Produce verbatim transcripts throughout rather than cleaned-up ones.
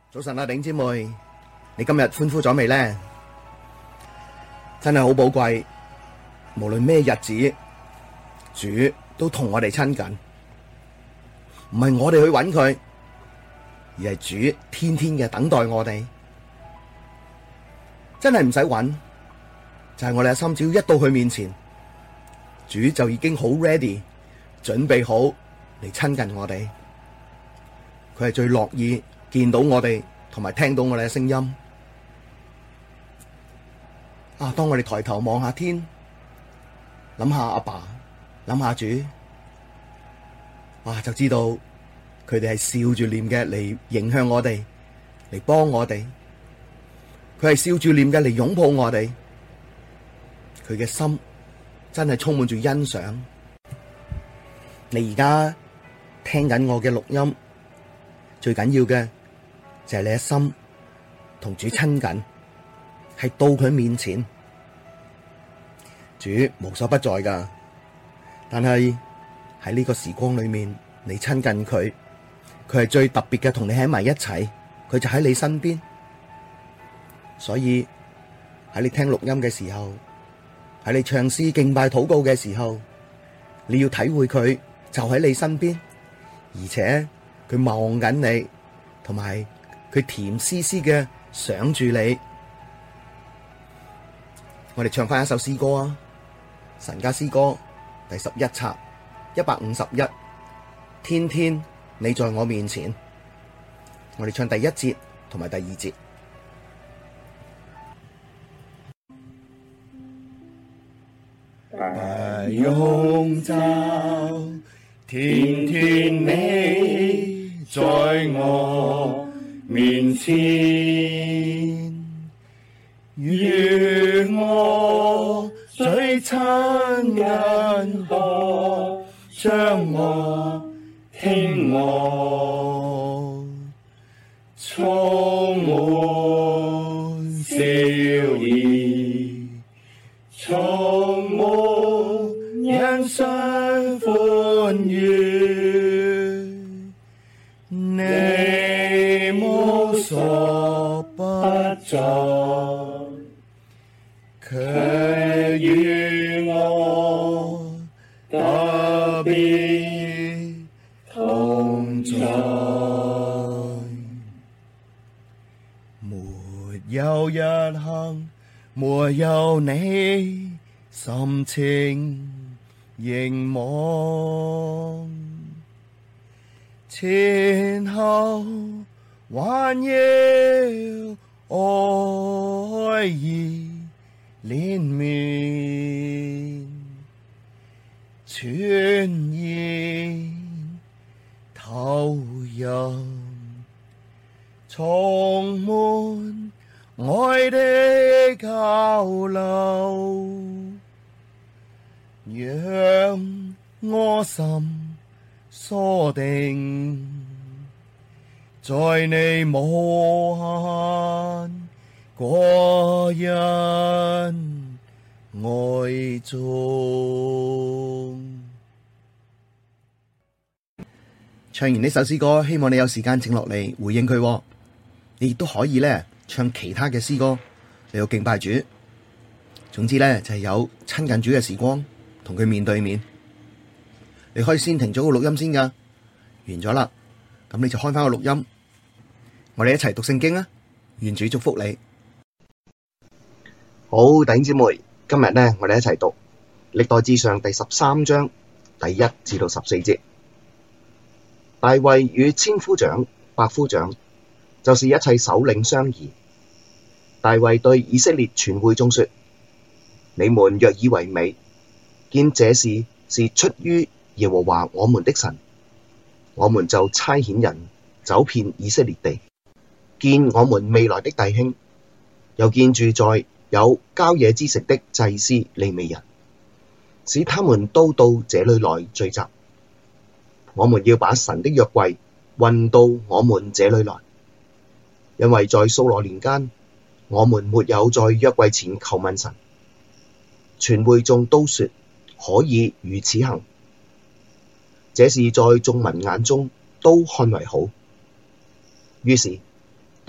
早晨啊，頂姊妹，你今日歡呼咗未呢？真係好寶貴，無論咩日子，主都同我哋親近，唔係我哋去揾佢，而係主天天嘅等待我哋。真係唔使揾，就係我哋嘅心，只要一到佢面前，主就已經好 ready， 準備好嚟親近我哋。佢係最樂意見到我哋同埋聽到我哋嘅聲音啊！當我哋抬頭望下天，諗下阿爸，諗下主，哇，就知道佢哋係笑住臉嘅嚟迎向我哋，嚟幫我哋。佢係笑住臉嘅嚟擁抱我哋，佢嘅心真係充滿住欣賞。你而家聽緊我嘅錄音，最緊要嘅就係你嘅心同主親近，係到佢面前。主無所不在噶，但係喺呢個時光裏面，你親近佢，佢係最特別嘅，同你喺埋一齊，佢就喺你身邊。所以喺你聽錄音嘅時候，喺你唱詩敬拜禱告嘅時候，你要體會佢就喺你身邊，而且佢望緊你，同埋佢甜絲絲嘅想住你。我哋唱翻一首詩歌啊，神家詩歌第十一冊一百五十一，天天你在我面前。我哋唱第一節同埋第二節。不用找，天天你在我面前，與我最親近可將我聽我，充滿笑意，充滿欣賞歡愉，你無所不在，卻與我特別同在。沒有一刻，沒有你，心情凝望，前後環繞愛意連綿，全然投入，充滿愛的交流，讓我心鎖定在你無限個人愛中。唱完呢首詩歌，希望你有時間靜落嚟回應佢。你亦都可以咧唱其他嘅詩歌嚟到敬拜主。總之咧就係有親近主嘅時光，同佢面對面。你可以先停咗個錄音先噶，完咗啦，咁你就開翻個錄音，我哋一齊讀聖經啊！願主祝福你。好，弟兄姊妹，今日咧我哋一齊讀歷代志上第十三章第一至到十四節。大衛與千夫長、百夫長，就是一切首領商議。大衛對以色列全會眾說：你們若以為美，見這事是出於耶和華我們的神，我們就差遣人走遍以色列地，見我們未來的弟兄，又見住在有郊野之城的祭司利未人，使他們都到這裡來聚集。我們要把神的約櫃運到我們這裡來，因為在掃羅年間，我們沒有在約櫃前求問神。全會眾都說可以如此行，這事在眾民眼中都看為好。於是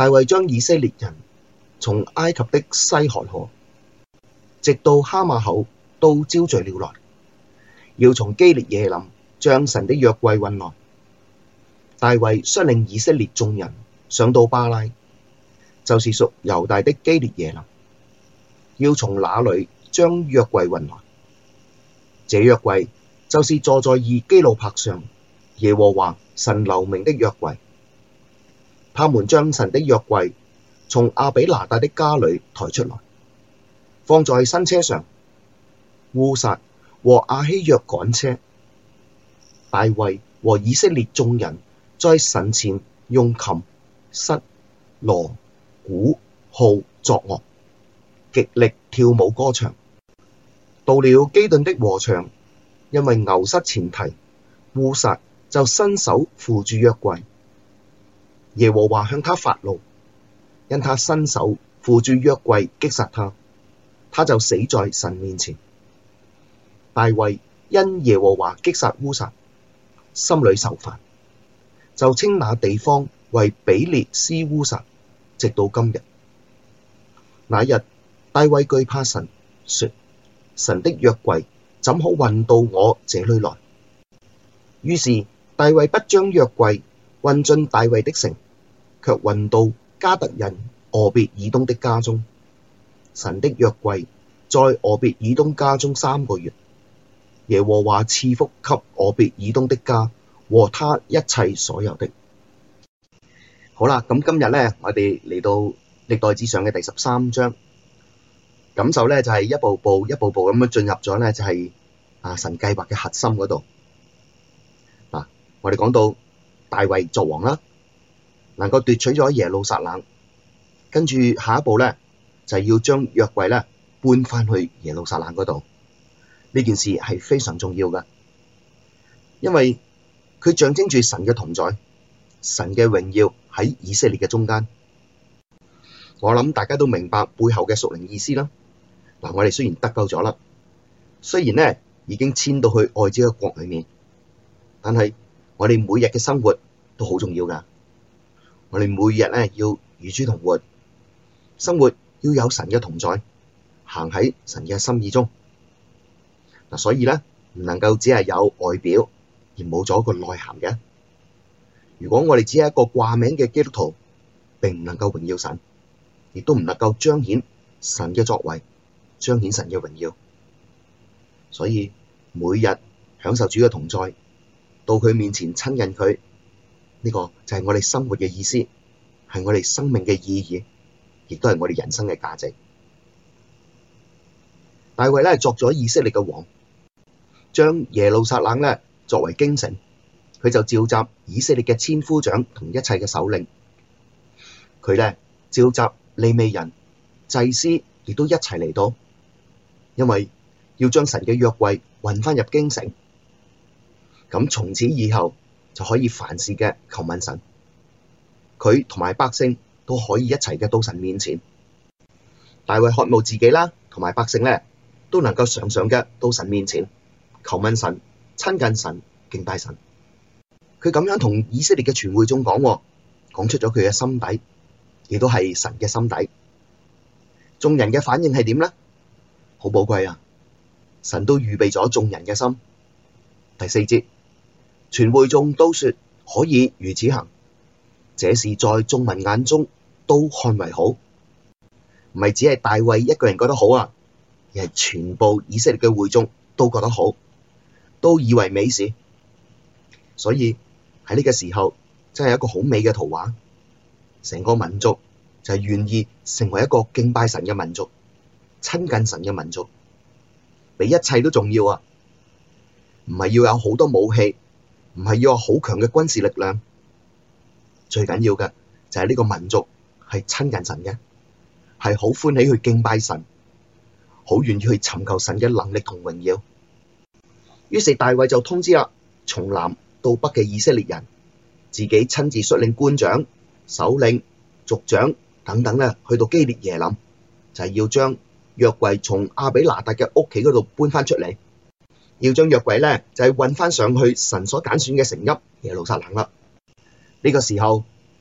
大衛將以色列人從埃及的西河河，直到哈馬口都招聚了來，要從基列耶琳將神的約櫃運來。大衛率領以色列眾人上到巴拉，就是屬猶大的基列耶琳，要從那裡將約櫃運來。這約櫃就是坐在二基路伯上，耶和華神留名的約櫃。他們將神的約櫃從亞比拿達的家裡抬出來，放在新車上。烏撒和亞希約趕車，大衛和以色列眾人在神前用琴、瑟、鑼、鼓、號作樂，極力跳舞歌唱。到了基頓的禾場，因為牛失前蹄，烏撒就伸手扶住約櫃。耶和華向他發怒，因他伸手扶住約櫃擊殺他，他就死在神面前。大衛因耶和華擊殺烏撒，心裡愁煩，就稱那地方為比列斯烏撒，直到今日。那日大衛懼怕神，說：神的約櫃怎可運到我這裡來？於是大衛不將約櫃運進大衛的城，卻運到迦特人俄別以東的家中。神的約櫃在俄別以東家中三個月。耶和華賜福給俄別以東的家和他一切所有的。好啦，咁今日咧，我哋嚟到歷代志上嘅第十三章，感受咧就係一步步、一步步咁樣進入咗咧，就係啊神計劃嘅核心嗰度。嗱，我哋講到大衛作王啦，能夠奪取咗耶路撒冷，跟住下一步咧就係要將約櫃咧搬翻去耶路撒冷嗰度。呢件事係非常重要嘅，因為佢象徵住神嘅同在，神嘅榮耀喺以色列嘅中間。我諗大家都明白背後嘅屬靈意思啦。嗱，我哋雖然得救咗啦，雖然咧已經遷到去愛子嘅國裏面，但係我哋每日嘅生活都好重要噶。我哋每日咧要與主同活，生活要有神嘅同在，行喺神嘅心意中。嗱，所以咧唔能夠只係有外表而冇咗個內涵嘅。如果我哋只係一個掛名嘅基督徒，並唔能夠榮耀神，亦都唔能夠彰顯神嘅作為，彰顯神嘅榮耀。所以每日享受主嘅同在，到佢面前親近佢，呢個就係我哋生活嘅意思，係我哋生命嘅意義，亦都係我哋人生嘅價值。大衛咧作咗以色列嘅王，將耶路撒冷咧作為京城，佢就召集以色列嘅千夫長同一切嘅首領，佢咧召集利未人、祭司，亦都一齊嚟到，因為要將神嘅約櫃運翻入京城，咁從此以後就可以凡事嘅求問神，佢同埋百姓都可以一齊嘅到神面前。大衛渴慕自己啦，同埋百姓咧都能夠常常嘅到神面前求問神、親近神、敬拜神。佢咁樣同以色列嘅全會眾講，講出咗佢嘅心底，亦都係神嘅心底。眾人嘅反應係點呢？好寶貴啊！神都預備咗眾人嘅心。第四節，全會眾都說可以如此行，這事在眾民眼中都看為好。唔係只係大衛一個人覺得好啊，而係全部以色列嘅會眾都覺得好，都以為美事。所以喺呢個時候真係一個好美嘅圖畫，成個民族就係願意成為一個敬拜神嘅民族，親近神嘅民族，比一切都重要啊！唔係要有好多武器，唔係要有好強嘅軍事力量，最緊要嘅就係呢個民族係親近神嘅，係好歡喜去敬拜神，好願意去尋求神嘅能力同榮耀。於是大衛就通知啦，從南到北嘅以色列人，自己親自率領官長、首領、族長等等咧，去到基列耶琳，就係、是、要將約櫃從亞比拿達嘅屋企嗰度搬翻出嚟，要將約櫃咧就係運翻上去神所揀選嘅城邑耶路撒冷啦。呢、這個時候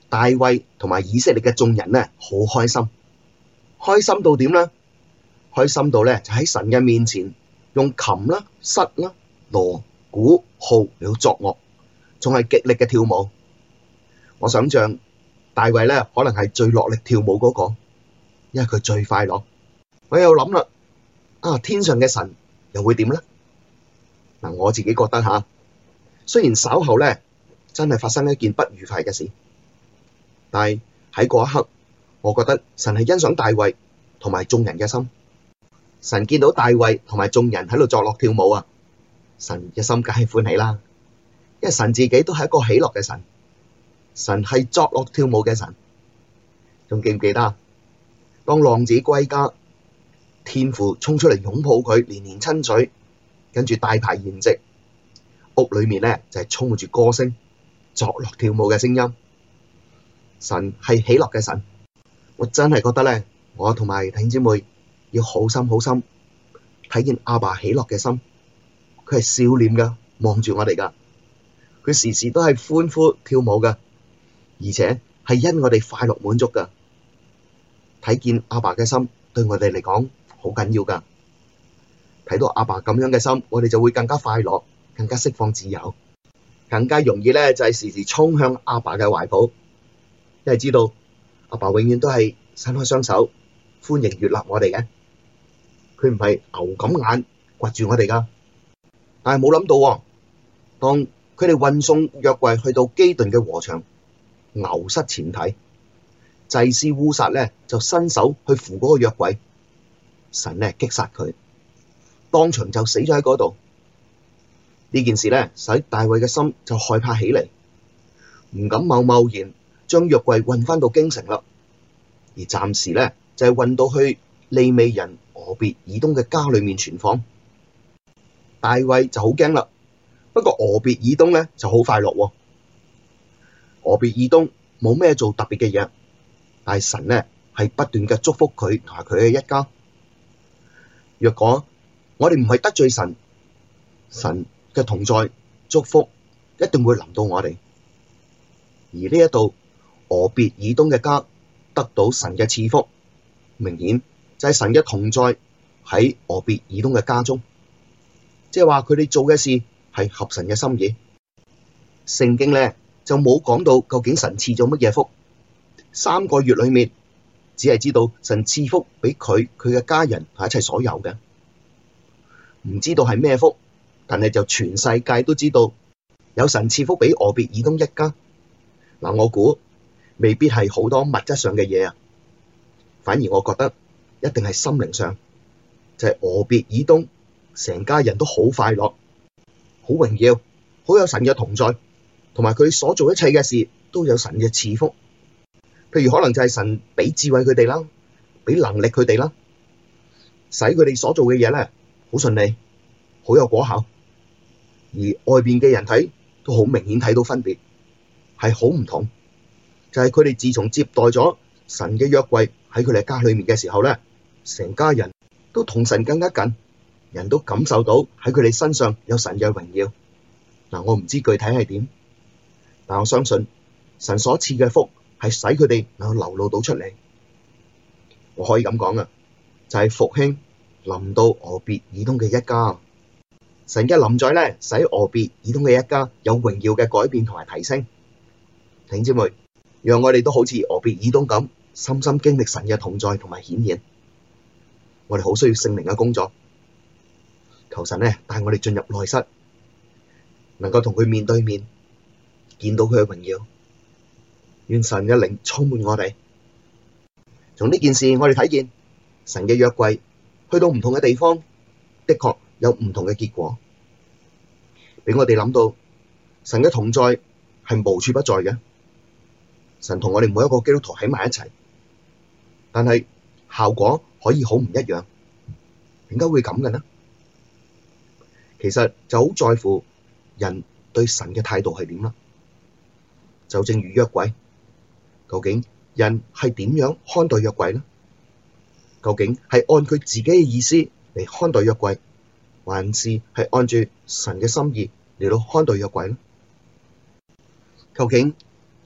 大衛同埋以色列嘅眾人呢，好開心，開心到點呢？開心到咧就喺神嘅面前用琴啦、瑟啦、鑼、鼓、號嚟到作樂，仲係極力嘅跳舞。我想象大衛咧可能係最落力跳舞嗰個，因為佢最快樂。我又諗啦，啊天上嘅神又會點咧？嗱，我自己覺得吓，雖然稍後咧真係發生一件不愉快嘅事，但係喺嗰一刻，我覺得神係欣賞大衛同埋眾人嘅心。神見到大衛同埋眾人喺度作樂跳舞啊，神嘅心梗係歡喜啦，因為神自己都係一個喜樂嘅神，神係作樂跳舞嘅神。仲記唔記得啊？當浪子歸家，天父衝出嚟擁抱佢，連連親嘴，跟住大排筵席，屋裏面咧就係充滿住歌聲、作樂跳舞嘅聲音。神係喜樂嘅神，我真係覺得咧，我同埋弟兄姊妹要好心好心睇見阿爸喜樂嘅心，佢係笑臉噶，望住我哋噶，佢時時都係歡呼跳舞噶，而且係因我哋快樂滿足噶。睇見阿爸嘅心對我哋嚟講好緊要噶，睇到阿爸咁樣嘅心，我哋就會更加快樂，更加釋放自由，更加容易咧就係時時衝向阿爸嘅懷抱，因為知道阿爸永遠都係伸開雙手歡迎悅納我哋嘅，佢唔係牛咁眼掘住我哋噶。但係冇諗到喎，當佢哋運送約櫃去到基頓嘅禾場，牛失前蹄，祭司烏撒咧就伸手去扶嗰個約櫃，神咧擊殺佢，當場就死咗喺嗰度。呢件事咧使大衛嘅心就害怕起嚟，唔敢貿貿然將約櫃運返到京城啦，而暫時咧就係運到去利未人俄別以東嘅家裏面存放。大衛就好驚啦，不過俄別以東咧就好快樂喎。俄別以東冇咩做特別嘅嘢，但係神咧係不斷嘅祝福佢同埋佢嘅一家。若果我哋唔係得罪神，神嘅同在祝福一定會臨到我哋。而呢一度俄別以東嘅家得到神嘅賜福，明顯就係神嘅同在喺俄別以東嘅家中，即係話佢哋做嘅事係合神嘅心意。聖經咧就冇講到究竟神賜咗乜嘢福，三個月裏面只係知道神賜福俾佢佢嘅家人同一切所有嘅，唔知道係咩福，但係就全世界都知道有神賜福俾俄別以東一家。嗱，我估未必係好多物質上嘅嘢啊，反而我覺得一定係心靈上，就係俄別以東成家人都好快樂，好榮耀，好有神嘅同在，同埋佢所做一切嘅事都有神嘅賜福。譬如可能就係神俾智慧佢哋啦，俾能力佢哋啦，使佢哋所做嘅嘢咧好順利，好有果效。而外邊嘅人睇都好明顯睇到分別，係好唔同。就係佢哋自從接待咗神嘅約櫃喺佢哋家裏面嘅時候咧，成家人都同神更加近，人都感受到喺佢哋身上有神嘅榮耀。嗱，我唔知具體係點，但我相信神所賜嘅福係使佢哋能夠流露到出嚟。我可以咁講啊，就係復興臨到俄別以東嘅一家。神嘅臨在咧，使俄別以東嘅一家有榮耀嘅改變同埋提升。弟兄姊妹，讓我哋都好似俄別以東咁，深深經歷神嘅同在同埋顯現。我哋好需要聖靈嘅工作，求神咧帶我哋進入內室，能夠同佢面對面，見到佢嘅榮耀。願神嘅靈充滿我哋。從呢件事我哋睇見神嘅約櫃去到唔同嘅地方，的確有唔同嘅結果，俾我哋諗到神嘅同在係無處不在嘅。神同我哋每一個基督徒喺埋一齊，但係效果可以好唔一樣。點解會咁嘅呢？其實就好在乎人對神嘅態度係點啦。就正如約櫃，究竟人係點樣看待約櫃呢？究竟係按佢自己嘅意思嚟看待約櫃，還是係按住神嘅心意嚟到看待約櫃呢？究竟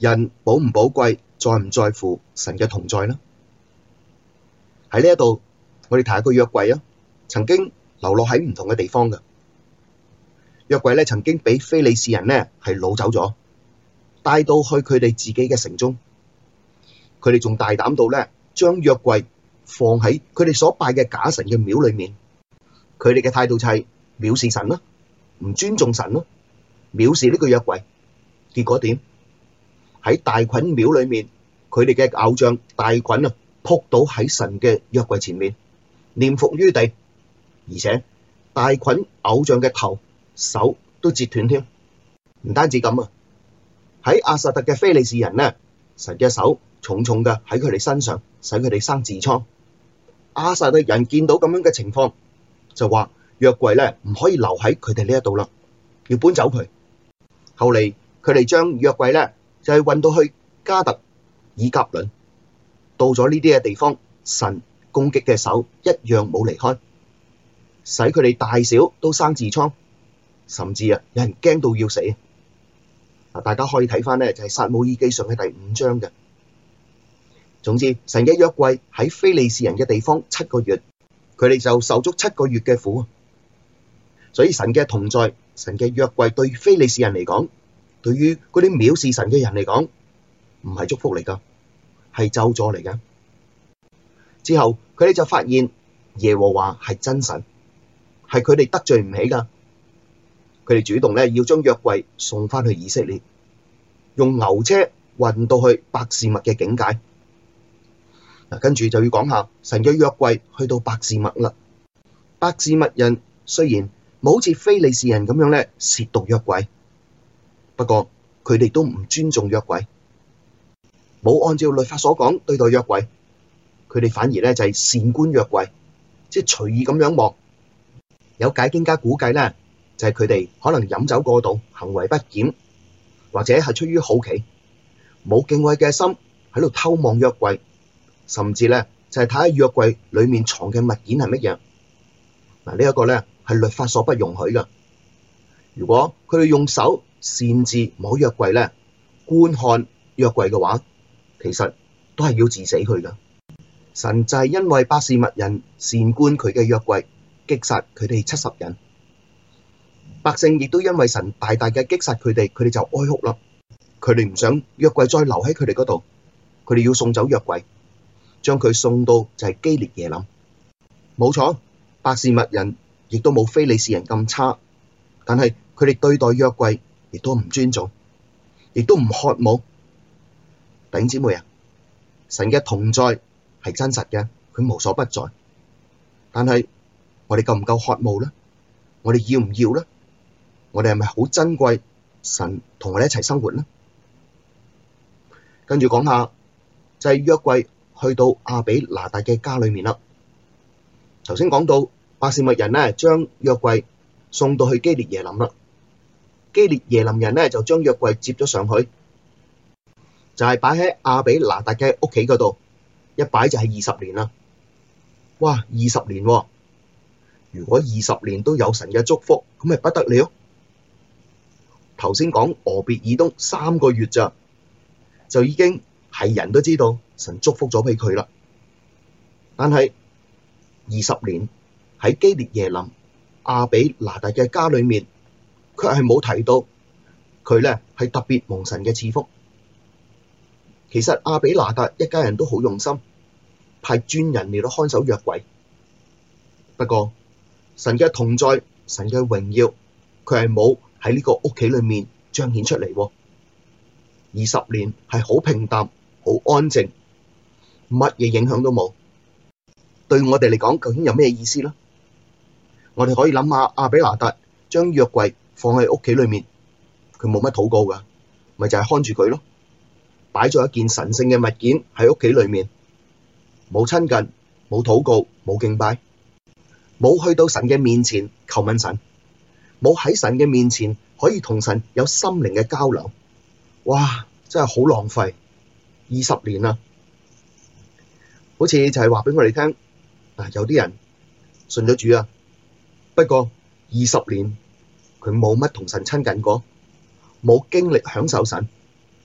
人寶唔寶貴，在唔在乎神嘅同在呢？喺呢一度，我哋睇下個約櫃啊，曾經流落喺唔同嘅地方嘅約櫃咧，曾經俾非利士人咧係擄走咗，帶到去佢哋自己嘅城中。佢哋仲大膽到咧，將約櫃放喺佢哋所拜嘅假神嘅廟裏面。佢哋嘅態度就係藐視神啦，唔尊重神啦，藐視呢個約櫃。結果點？喺大袞廟裏面，佢哋嘅偶像大袞啊，仆倒喺神嘅約櫃前面，臉伏於地，而且大袞偶像嘅頭手都折斷添。唔單止咁啊，喺亞實突嘅非利士人呢，神嘅手重重嘅喺佢哋身上，使佢哋生痔瘡。亞實突人見到咁樣嘅情況，就話約櫃咧唔可以留喺佢哋呢一度啦，要搬走佢。後嚟佢哋將約櫃咧就係運到去迦特、以革倫。到咗呢啲嘅地方，神攻擊嘅手一樣冇離開，使佢哋大小都生痔瘡，甚至啊有人驚到要死。嗱，大家可以睇翻咧，就係撒母耳記上嘅第五章嘅。總之，神嘅約櫃喺非利士人嘅地方七個月，佢哋就受足七個月嘅苦。所以神嘅同在，神嘅約櫃對非利士人嚟講，對於嗰啲藐視神嘅人嚟講，唔係祝福嚟噶，係咒詛嚟嘅。之後佢哋就發現耶和華係真神，係佢哋得罪唔起噶。佢哋主動咧要將約櫃送翻去以色列，用牛車運到去伯示麥嘅境界。嗱，跟住就要講下神嘅約櫃去到伯示麥啦。伯示麥人雖然冇好似非利士人咁樣咧褻瀆約櫃，不過佢哋都唔尊重約櫃，冇按照律法所講對待約櫃，佢哋反而咧就係擅觀約櫃，即係隨意咁樣望。有解經家估計咧，就係佢哋可能飲酒過度，行為不檢，或者係出於好奇，冇敬畏嘅心喺度偷望約櫃，甚至咧就係睇下約櫃裡面藏嘅物件係乜嘢。嗱，呢一個咧係律法所不容許噶。如果佢哋用手擅自摸約櫃咧，觀看約櫃嘅話，其實都係要治死佢噶。神就係因為伯示麥人擅觀佢嘅約櫃，擊殺佢哋七十人。百姓亦都因為神大大嘅擊殺佢哋，佢哋就哀哭啦。佢哋唔想約櫃再留喺佢哋嗰度，佢哋要送走約櫃，將佢送到就係基列耶琳。冇錯，伯示麥人亦都冇非利士人咁差，但係佢哋對待約櫃亦都唔尊重，亦都唔渴慕。弟兄姊妹啊，神嘅同在係真實嘅，佢無所不在。但係我哋夠唔夠渴慕呢？我哋要唔要呢？我哋係咪好珍貴神同我哋一齊生活呢？跟住講下就係約櫃去到亞比拿達嘅家裏面啦。頭先講到伯示麥人呢，將約櫃送到去基列耶琳啦。基列耶琳人呢，就將約櫃接咗上去，就係擺喺亞比拿達嘅屋企嗰度，一擺就係二十年啦。哇，二十年喎！如果二十年都有神嘅祝福，咁咪不得了。頭先講俄別以東三個月咋，就已經係人都知道神祝福咗俾佢啦。但係二十年喺基列耶琳亞比拿達嘅家裏面，卻係冇提到佢咧係特別蒙神嘅賜福。其實亞比拿達一家人都好用心，派專人嚟到看守約櫃。不過神嘅同在，神嘅榮耀，佢係冇喺呢個屋企裏面彰顯出嚟。二十年係好平淡，好安靜，乜嘢影響都冇。對我哋嚟講，究竟有咩意思呢？我哋可以諗下亞比拿達將約櫃放喺屋企裏面，佢冇乜禱告噶，咪就係看住佢咯，擺咗一件神聖嘅物件喺屋企裏面，冇親近，冇禱告，冇敬拜，冇去到神嘅面前求問神，冇喺神嘅面前可以同神有心靈嘅交流。哇，真係好浪費二十年啦！好似就係話俾我哋聽，嗱，有啲人信咗主啊，不過二十年佢冇乜同神親近過，冇經歷享受神，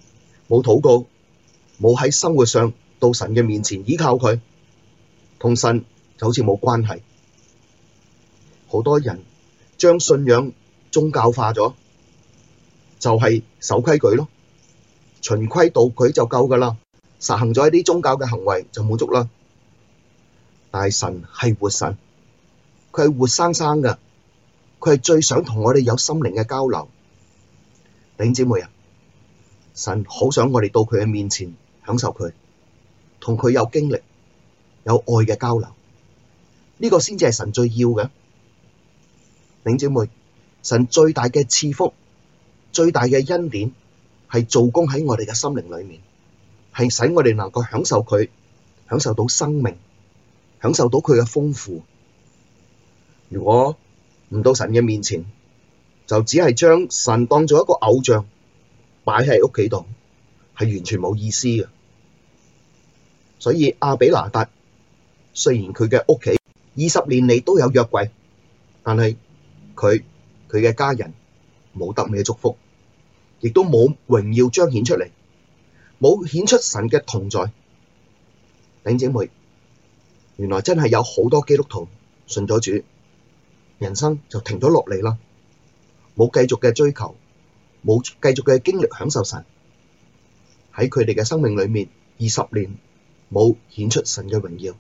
冇禱告，冇喺生活上到神嘅面前依靠佢，同神就好似冇關係。好多人將信仰宗教化咗，就係守規矩咯，循規蹈矩就夠噶啦，實行咗一啲宗教嘅行為就滿足啦。但係神係活神，佢係活生生噶，佢係最想同我哋有心靈嘅交流。弟兄姊妹啊，神好想我哋到佢嘅面前享受佢，同佢有經歷，有愛嘅交流，呢個先至係神最要嘅。弟兄姊妹，神最大嘅賜福，最大嘅恩典係做工喺我哋嘅心靈裏面，係使我哋能夠享受佢，享受到生命，享受到佢嘅豐富。如果唔到神嘅面前，就只係將神當做一個偶像擺喺屋企度，係完全冇意思嘅。所以亞比拿達雖然佢嘅屋企二十年嚟都有約櫃，但係佢佢嘅家人冇得咩祝福，亦都冇榮耀彰顯出嚟，冇顯出神嘅同在。弟兄姊妹，原來真係有好多基督徒信咗主，人生就停咗落嚟啦，冇繼續嘅追求，冇繼續嘅經歷享受神，喺佢哋嘅生命裏面二十年冇顯出神嘅榮耀，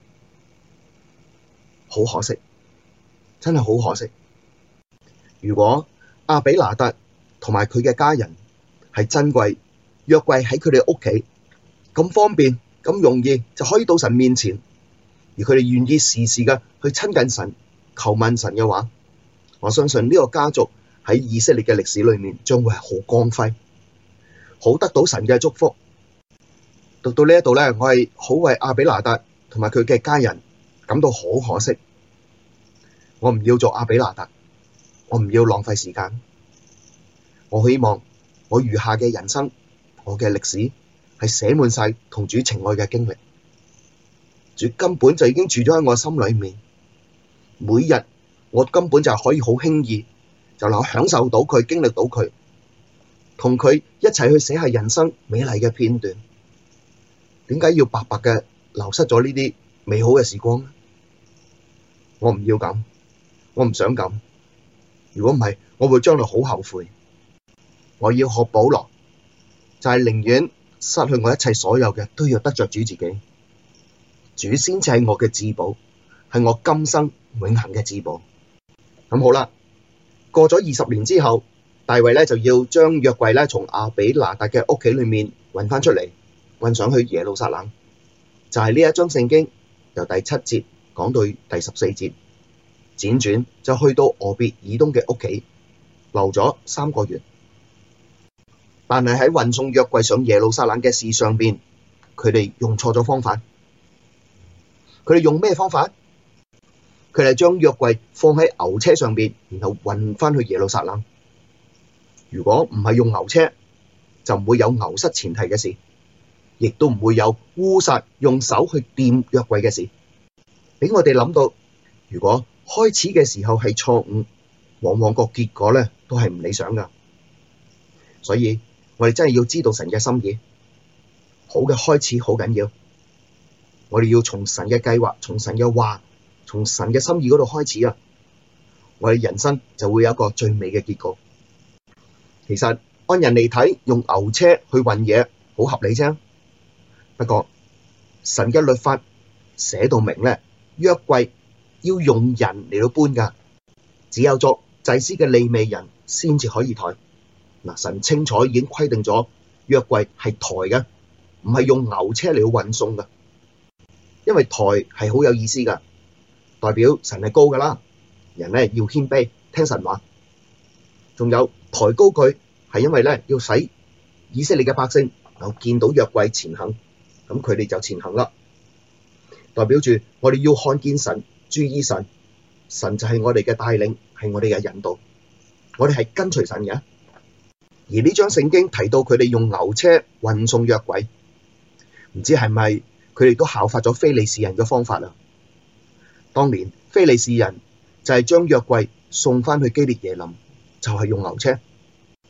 好可惜，真係好可惜。如果亞比拿達同埋佢嘅家人係珍貴，約櫃喺佢哋屋企咁方便咁容易就可以到神面前，而佢哋願意時時嘅去親近神、求問神嘅話，我相信呢個家族喺以色列嘅歷史裏面將會係好光輝，好得到神嘅祝福。讀到呢一度咧，我係好為亞比拿達同埋佢嘅家人感到好可惜。我唔要做亞比拿達，我唔要浪費時間。我希望我餘下嘅人生，我嘅歷史係寫滿晒同主情愛嘅經歷。主根本就已經住咗喺我心裏面，每日我根本就可以好輕易就能享受到佢，經歷到佢，同佢一齊去寫下人生美麗嘅片段。點解要白白嘅流失咗呢啲美好嘅時光呢？我唔要咁，我唔想咁。如果唔係，我會將來好後悔。我要學保羅，就係寧願失去我一切所有嘅，都要得着主自己。主先至係我嘅至寶，係我今生永恆嘅至寶。咁好啦，過咗二十年之後，大衛咧就要將約櫃咧從亞比拿達嘅屋企裏面運翻出嚟，運上去耶路撒冷。就係呢一章聖經由第七節講到第十四節，輾轉就去到俄別以東嘅屋企，留咗三個月。但係喺運送約櫃上耶路撒冷嘅事上邊，佢哋用錯咗方法。佢哋用咩方法？佢哋將約櫃放喺牛車上邊，然後運翻去耶路撒冷。如果唔係用牛車，就唔會有牛失前蹄嘅事，亦都唔會有烏撒用手去掂約櫃嘅事。俾我哋諗到，如果開始嘅時候係錯誤，往往個結果咧都係唔理想噶。所以我哋真係要知道神嘅心意，好嘅開始好緊要。我哋要從神嘅計劃、從神嘅話、從神嘅心意嗰度開始啊！我哋人生就會有一個最美嘅結局。其實按人嚟睇，用牛車去運嘢好合理啫。不過神嘅律法寫到明咧，約櫃要用人嚟到搬噶，只有作祭司嘅利未人先至可以抬。嗱，神清楚已經規定咗約櫃係抬嘅，唔係用牛車嚟到運送噶。因為抬係好有意思噶，代表神係高噶啦，人咧要謙卑聽神話。仲有抬高佢係因為咧要使以色列嘅百姓能夠見到約櫃前行，咁佢哋就前行啦。代表住我哋要看見神，注意神，神就係我哋嘅帶領，係我哋嘅引導，我哋係跟隨神嘅。而呢章聖經提到佢哋用牛車運送約櫃，唔知係咪佢哋都效法咗非利士人嘅方法啊？當年非利士人就係將約櫃送翻去基列耶琳，就係用牛車。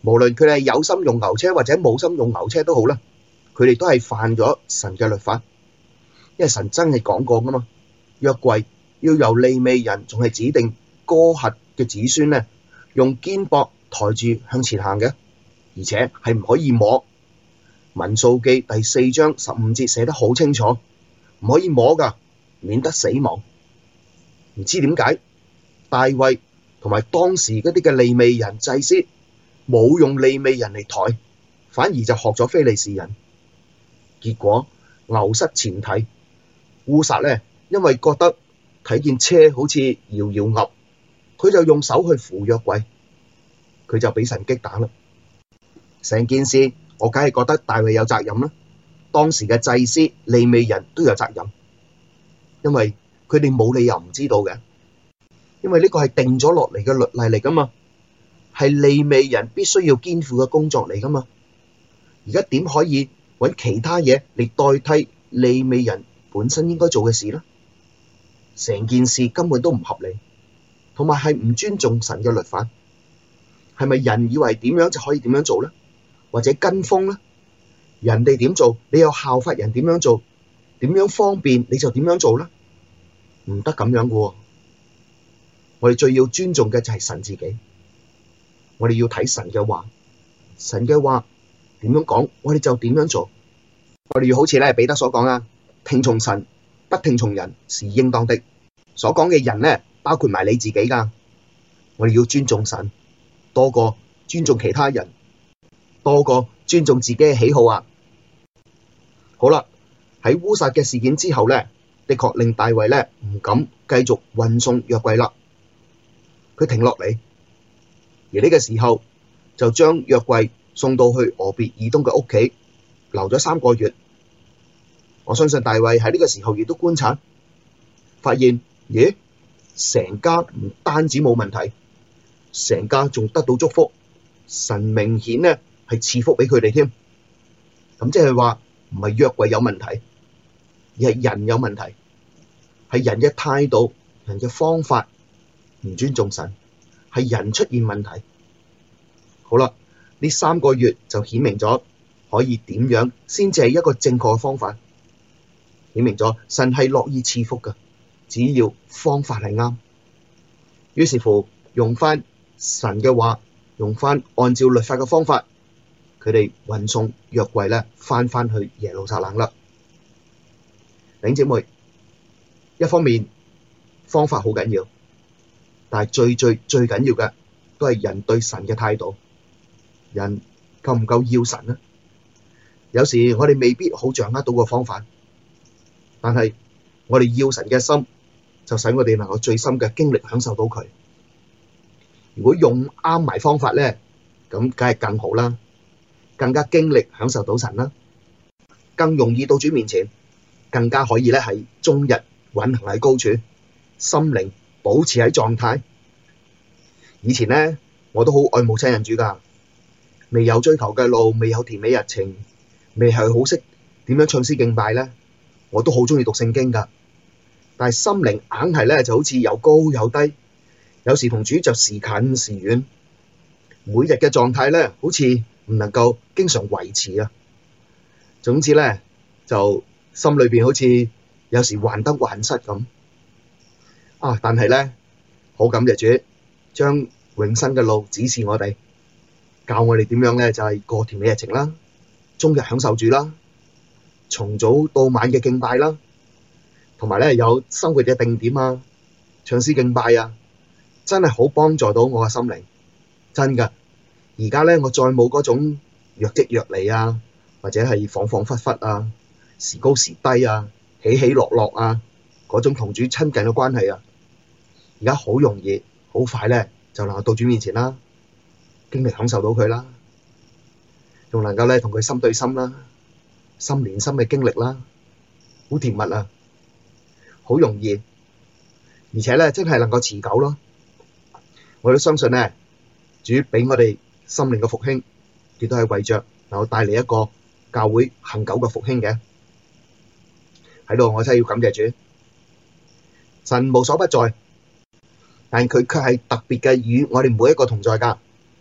無論佢哋係有心用牛車或者冇心用牛車都好啦，佢哋都係犯咗神嘅律法，因為神真係講過噶嘛，約櫃要由利未人，仲係指定哥轄嘅子孫咧，用肩膊抬住向前行嘅，而且係唔可以摸。民數記第四章十五節寫得好清楚，唔可以摸噶，免得死亡。唔知點解大衛同埋當時嗰啲嘅利未人祭司冇用利未人嚟抬，反而就學咗非利士人，結果牛失前蹄。烏撒咧，因為覺得睇見車好似搖搖岌，佢就用手去扶約櫃，佢就俾神擊打啦。成件事我梗係覺得大衛有責任啦，當時嘅祭司利未人都有責任，因為佢哋冇理由唔知道嘅，因為呢個係定咗落嚟嘅律例嚟噶嘛，係利未人必須要肩負嘅工作嚟噶嘛。而家點可以揾其他嘢嚟代替利未人本身應該做嘅事呢？成件事根本都唔合理，同埋係唔尊重神嘅律法。係咪人以為點樣就可以點樣做呢？或者跟風呢？人哋點做，你又效法人點樣做，點樣方便你就點樣做呢？唔得咁樣嘅喎。我哋最要尊重嘅就係神自己，我哋要睇神嘅話，神嘅話點樣講，我哋就點樣做。我哋要好似咧彼得所講啊，聽從神，不聽從人是應當的。所講嘅人咧，包括埋你自己㗎。我哋要尊重神，多過尊重其他人，多過尊重自己嘅喜好啊。好啦，喺烏撒嘅事件之後咧，的確令大衛咧唔敢繼續運送約櫃啦。佢停落嚟，而呢個時候就將約櫃送到去俄別以東嘅屋企，留咗三個月。我相信大衛喺呢個時候亦都觀察，發現咦，成家唔單止冇問題，成家仲得到祝福，神明顯咧係賜福俾佢哋添。咁即係話唔係約櫃有問題，而係人有問題，係人嘅態度、人嘅方法唔尊重神，係人出現問題。好啦，呢三個月就顯明咗可以點樣先至係一個正確嘅方法，顯明咗神係樂意賜福㗎，只要方法係啱。於是乎用翻神嘅話，用翻按照律法嘅方法，佢哋運送約櫃咧翻翻去耶路撒冷啦。弟兄姊妹，一方面方法好緊要，但係最最最緊要嘅都係人對神嘅態度，人夠唔夠要神呢？有時我哋未必好掌握到個方法，但係我哋要神嘅心，就使我哋能夠最深嘅經歷享受到佢。如果用啱埋方法咧，咁梗係更好啦，更加經歷享受到神啦，更容易到主面前，更加可以咧係終日運行喺高處，心靈保持喺狀態。以前咧我都好愛慕親近主噶，未有追求嘅路，未有甜美日程，未係好識點樣唱詩敬拜咧，我都好鍾意讀聖經噶。但係心靈硬係咧就好似有高有低，有時同主就時近時遠，每日嘅狀態咧好似唔能夠經常維持啊。總之咧就心裏邊好似有時患得患失咁啊。但係咧好感謝主，將永生嘅路指示我哋，教我哋點樣咧就係過甜美日程啦，終日享受主啦，從早到晚嘅敬拜啦，同埋咧有生活嘅定點啊，唱詩敬拜啊，真係好幫助到我嘅心靈，真噶。而家咧我再冇嗰種若即若離啊，或者係恍恍惚惚啊，時高時低啊，起起落落啊，嗰種同主親近嘅關係啊，而家好容易好快咧就能夠到主面前啦，經歷享受到佢啦，仲能夠咧同佢心對心啦，心連心嘅經歷啦，好甜蜜啊，好容易，而且咧真係能夠持久咯。我都相信咧，主俾我哋心靈嘅復興，亦都係為着能夠帶嚟一個教會恆久嘅復興嘅。喺度我真係要感謝主，神無所不在，但佢卻係特別嘅與我哋每一個同在噶。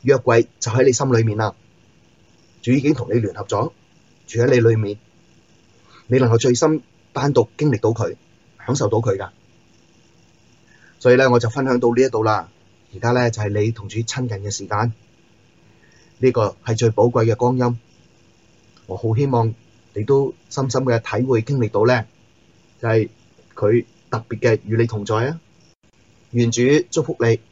約櫃就喺你心裏面啦。主已經同你聯合咗，住喺你裏面，你能夠最深單獨經歷到佢，享受到佢噶。所以咧，我就分享到呢一度啦。而家咧就係你同主親近嘅時間，呢個係最寶貴嘅光陰。我好希望你都深深嘅體會經歷到咧，就係佢特別嘅與你同在啊！願主祝福你。